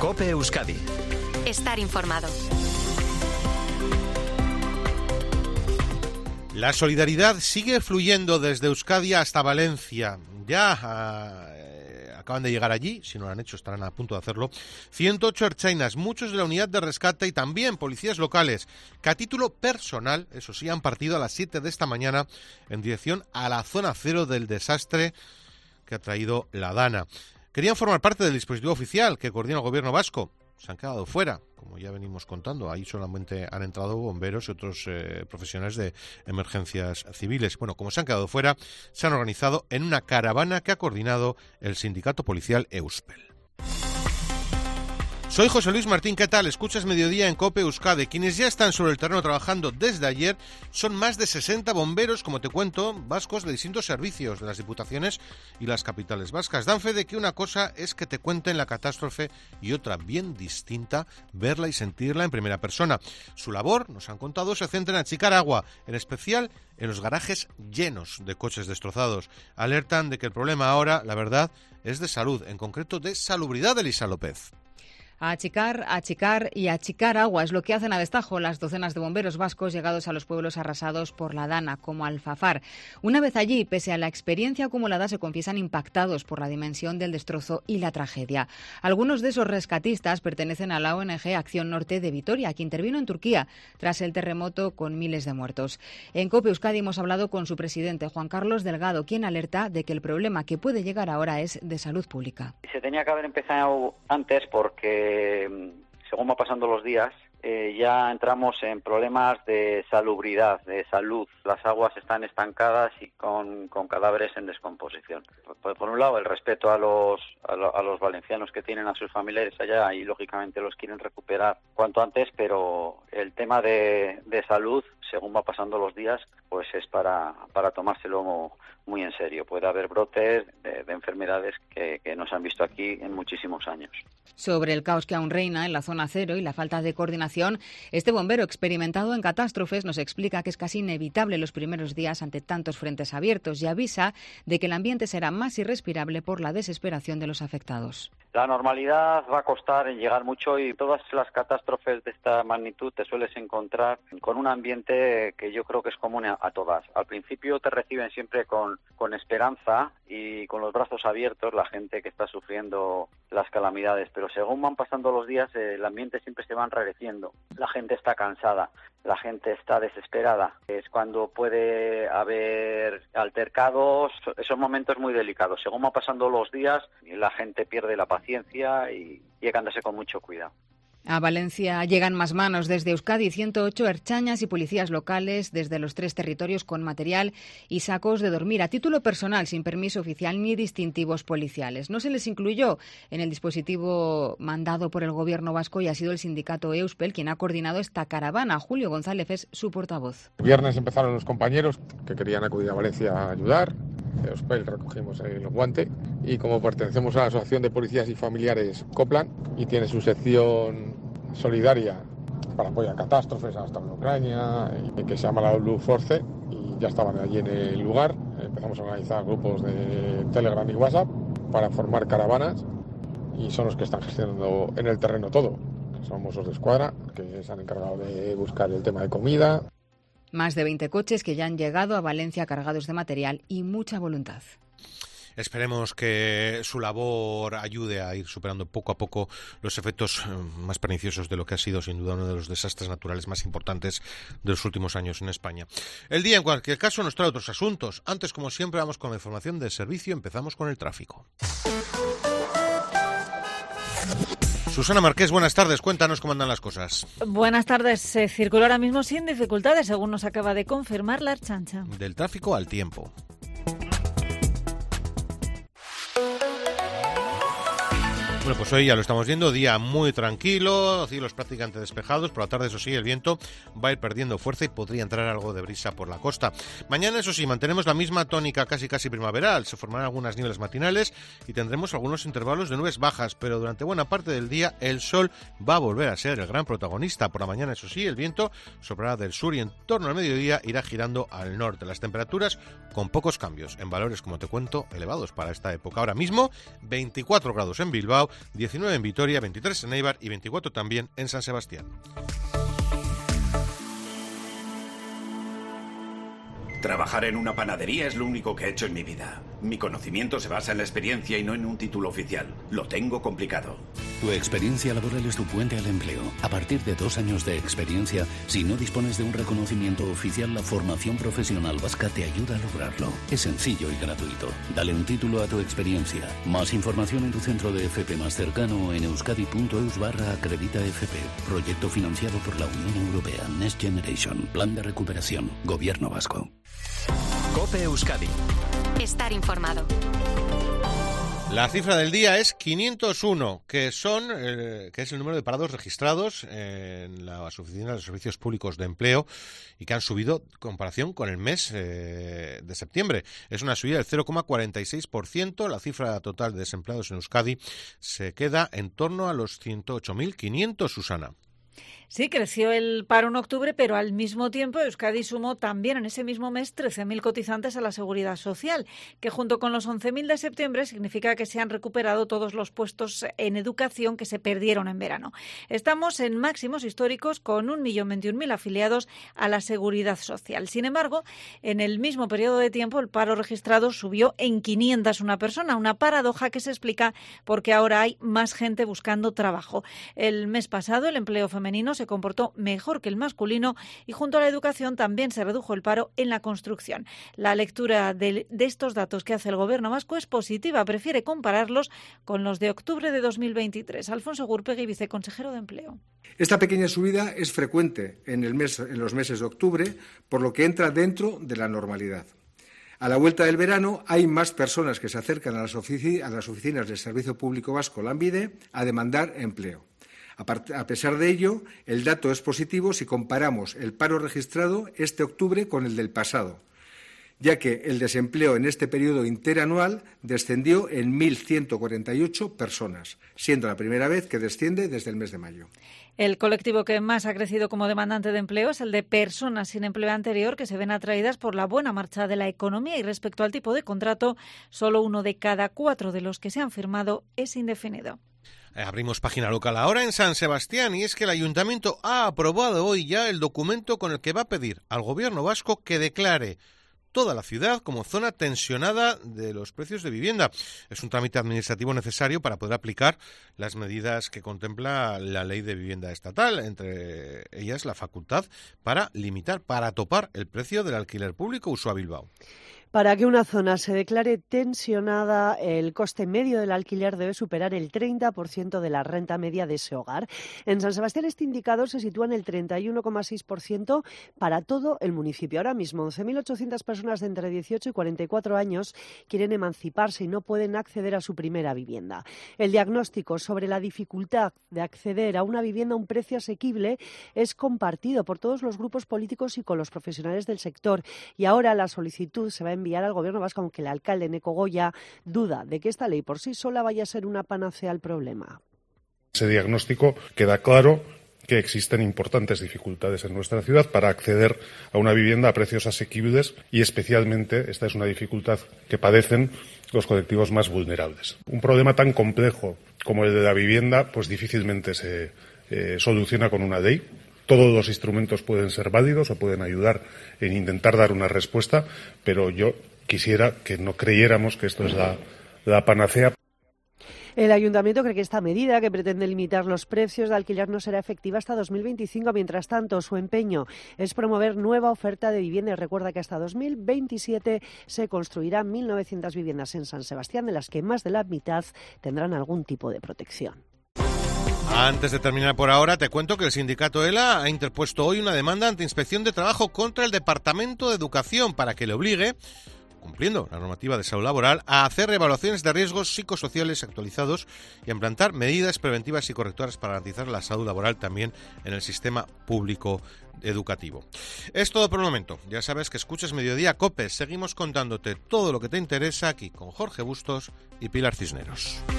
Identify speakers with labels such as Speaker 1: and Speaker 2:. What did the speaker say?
Speaker 1: COPE Euskadi.
Speaker 2: Estar informado.
Speaker 3: La solidaridad sigue fluyendo desde Euskadi hasta Valencia. Ya acaban de llegar allí, si no lo han hecho estarán a punto de hacerlo, 108 ertzainas, muchos de la unidad de rescate y también policías locales, que a título personal, eso sí, han partido a las 7 de esta mañana en dirección a la zona cero del desastre que ha traído la Dana. Querían formar parte del dispositivo oficial que coordina el gobierno vasco. Se han quedado fuera, como ya venimos contando. Ahí solamente han entrado bomberos y otros profesionales de emergencias civiles. Bueno, como se han quedado fuera, se han organizado en una caravana que ha coordinado el sindicato policial Euspel. Soy José Luis Martín, ¿qué tal? Escuchas Mediodía en COPE Euskadi. Quienes ya están sobre el terreno trabajando desde ayer son más de 60 bomberos, como te cuento, vascos de distintos servicios de las diputaciones y las capitales vascas. Dan fe de que una cosa es que te cuenten la catástrofe y otra bien distinta, verla y sentirla en primera persona. Su labor, nos han contado, se centra en achicar agua, en especial en los garajes llenos de coches destrozados. Alertan de que el problema ahora, la verdad, es de salud, en concreto de salubridad. Elisa López.
Speaker 4: Achicar y achicar agua es lo que hacen a destajo las docenas de bomberos vascos llegados a los pueblos arrasados por la Dana, como Alfafar. Una vez allí, pese a la experiencia acumulada, se confiesan impactados por la dimensión del destrozo y la tragedia. Algunos de esos rescatistas pertenecen a la ONG Acción Norte de Vitoria, que intervino en Turquía tras el terremoto con miles de muertos. En COPE Euskadi hemos hablado con su presidente, Juan Carlos Delgado, quien alerta de que el problema que puede llegar ahora es de salud pública.
Speaker 5: Se tenía que haber empezado antes porque según va pasando los días, ya entramos en problemas de salubridad, de salud. Las aguas están estancadas y con cadáveres en descomposición. Por un lado, el respeto a los valencianos que tienen a sus familiares allá y, lógicamente, los quieren recuperar cuanto antes, pero el tema de salud, según va pasando los días, pues es para tomárselo muy en serio. Puede haber brotes de enfermedades que no se han visto aquí en muchísimos años.
Speaker 4: Sobre el caos que aún reina en la zona cero y la falta de coordinación, este bombero experimentado en catástrofes nos explica que es casi inevitable los primeros días ante tantos frentes abiertos y avisa de que el ambiente será más irrespirable por la desesperación de los afectados.
Speaker 5: La normalidad va a costar en llegar mucho y todas las catástrofes de esta magnitud te sueles encontrar con un ambiente que yo creo que es común a todas. Al principio te reciben siempre con esperanza y con los brazos abiertos la gente que está sufriendo las calamidades, pero según van pasando los días el ambiente siempre se va enrareciendo. La gente está cansada, la gente está desesperada. Es cuando puede haber altercados, esos momentos muy delicados. Según van pasando los días la gente pierde la paciencia y hay que andarse con mucho cuidado.
Speaker 4: A Valencia llegan más manos desde Euskadi, 108 ertzainas y policías locales desde los 3 territorios con material y sacos de dormir a título personal, sin permiso oficial ni distintivos policiales. No se les incluyó en el dispositivo mandado por el gobierno vasco y ha sido el sindicato Euspel quien ha coordinado esta caravana. Julio González es su portavoz.
Speaker 6: El viernes empezaron los compañeros que querían acudir a Valencia a ayudar. De Euspel recogimos el guante y como pertenecemos a la Asociación de Policías y Familiares Coplan y tiene su sección solidaria para apoyar catástrofes hasta en Ucrania, que se llama la Blue Force, y ya estaban allí en el lugar. Empezamos a organizar grupos de Telegram y WhatsApp para formar caravanas y son los que están gestionando en el terreno todo. Son mozos de escuadra que se han encargado de buscar el tema de comida.
Speaker 4: Más de 20 coches que ya han llegado a Valencia cargados de material y mucha voluntad.
Speaker 3: Esperemos que su labor ayude a ir superando poco a poco los efectos más perniciosos de lo que ha sido sin duda uno de los desastres naturales más importantes de los últimos años en España. El día, en cualquier caso, nos trae otros asuntos. Antes, como siempre, vamos con la información del servicio. Empezamos con el tráfico. Susana Marqués, buenas tardes. Cuéntanos cómo andan las cosas.
Speaker 7: Buenas tardes. Se circula ahora mismo sin dificultades, según nos acaba de confirmar la Ertzaintza.
Speaker 3: Del tráfico al tiempo. Bueno, pues hoy ya lo estamos viendo, día muy tranquilo, cielos prácticamente despejados, por la tarde, eso sí, el viento va a ir perdiendo fuerza y podría entrar algo de brisa por la costa. Mañana, eso sí, mantenemos la misma tónica casi primaveral, se formarán algunas nieblas matinales y tendremos algunos intervalos de nubes bajas, pero durante buena parte del día el sol va a volver a ser el gran protagonista. Por la mañana, eso sí, el viento soplará del sur y en torno al mediodía irá girando al norte. Las temperaturas con pocos cambios, en valores, como te cuento, elevados para esta época. Ahora mismo, 24 grados en Bilbao, 19 en Vitoria, 23 en Eibar y 24 también en San Sebastián.
Speaker 1: Trabajar en una panadería es lo único que he hecho en mi vida. Mi conocimiento se basa en la experiencia y no en un título oficial. Lo tengo complicado.
Speaker 8: Tu experiencia laboral es tu puente al empleo. A partir de 2 años de experiencia, si no dispones de un reconocimiento oficial, la formación profesional vasca te ayuda a lograrlo. Es sencillo y gratuito. Dale un título a tu experiencia. Más información en tu centro de FP más cercano o en euskadi.eus/acredita-FP. Proyecto financiado por la Unión Europea. Next Generation. Plan de recuperación. Gobierno vasco.
Speaker 2: COPE Euskadi. Estar informado.
Speaker 3: La cifra del día es 501, que es el número de parados registrados en las oficinas de servicios públicos de empleo y que han subido en comparación con el mes de septiembre. Es una subida del 0,46%. La cifra total de desempleados en Euskadi se queda en torno a los 108.500, Susana.
Speaker 7: Sí, creció el paro en octubre, pero al mismo tiempo Euskadi sumó también en ese mismo mes 13.000 cotizantes a la Seguridad Social, que junto con los 11.000 de septiembre significa que se han recuperado todos los puestos en educación que se perdieron en verano. Estamos en máximos históricos con 1.021.000 afiliados a la Seguridad Social. Sin embargo, en el mismo periodo de tiempo el paro registrado subió en 501 personas, una paradoja que se explica porque ahora hay más gente buscando trabajo. El mes pasado el empleo femenino se comportó mejor que el masculino y junto a la educación también se redujo el paro en la construcción. La lectura de estos datos que hace el Gobierno vasco es positiva, prefiere compararlos con los de octubre de 2023. Alfonso Gurpegui, viceconsejero de Empleo.
Speaker 9: Esta pequeña subida es frecuente en los meses de octubre, por lo que entra dentro de la normalidad. A la vuelta del verano hay más personas que se acercan a las oficinas del Servicio Público Vasco Lanbide a demandar empleo. A pesar de ello, el dato es positivo si comparamos el paro registrado este octubre con el del pasado, ya que el desempleo en este periodo interanual descendió en 1.148 personas, siendo la primera vez que desciende desde el mes de mayo.
Speaker 7: El colectivo que más ha crecido como demandante de empleo es el de personas sin empleo anterior que se ven atraídas por la buena marcha de la economía y respecto al tipo de contrato, solo 1 de cada 4 de los que se han firmado es indefinido.
Speaker 3: Abrimos página local ahora en San Sebastián y es que el Ayuntamiento ha aprobado hoy ya el documento con el que va a pedir al Gobierno vasco que declare toda la ciudad como zona tensionada de los precios de vivienda. Es un trámite administrativo necesario para poder aplicar las medidas que contempla la Ley de Vivienda Estatal, entre ellas la facultad para topar el precio del alquiler público. Ursúa Bilbao.
Speaker 10: Para que una zona se declare tensionada, el coste medio del alquiler debe superar el 30% de la renta media de ese hogar. En San Sebastián este indicador se sitúa en el 31,6% para todo el municipio. Ahora mismo 11.800 personas de entre 18 y 44 años quieren emanciparse y no pueden acceder a su primera vivienda. El diagnóstico sobre la dificultad de acceder a una vivienda a un precio asequible es compartido por todos los grupos políticos y con los profesionales del sector. Y ahora la solicitud se va a enviar al Gobierno vasco, aunque el alcalde Neco Goya duda de que esta ley por sí sola vaya a ser una panacea al problema.
Speaker 11: Ese diagnóstico queda claro que existen importantes dificultades en nuestra ciudad para acceder a una vivienda a precios asequibles y especialmente esta es una dificultad que padecen los colectivos más vulnerables. Un problema tan complejo como el de la vivienda pues difícilmente se soluciona con una ley. Todos los instrumentos pueden ser válidos o pueden ayudar en intentar dar una respuesta, pero yo quisiera que no creyéramos que esto es la panacea.
Speaker 10: El Ayuntamiento cree que esta medida, que pretende limitar los precios de alquiler, no será efectiva hasta 2025. Mientras tanto, su empeño es promover nueva oferta de vivienda y recuerda que hasta 2027 se construirán 1.900 viviendas en San Sebastián, de las que más de la mitad tendrán algún tipo de protección.
Speaker 3: Antes de terminar por ahora, te cuento que el sindicato ELA ha interpuesto hoy una demanda ante Inspección de Trabajo contra el Departamento de Educación para que le obligue, cumpliendo la normativa de salud laboral, a hacer evaluaciones de riesgos psicosociales actualizados y a implantar medidas preventivas y correctoras para garantizar la salud laboral también en el sistema público educativo. Es todo por el momento. Ya sabes que escuchas Mediodía COPE. Seguimos contándote todo lo que te interesa aquí con Jorge Bustos y Pilar Cisneros.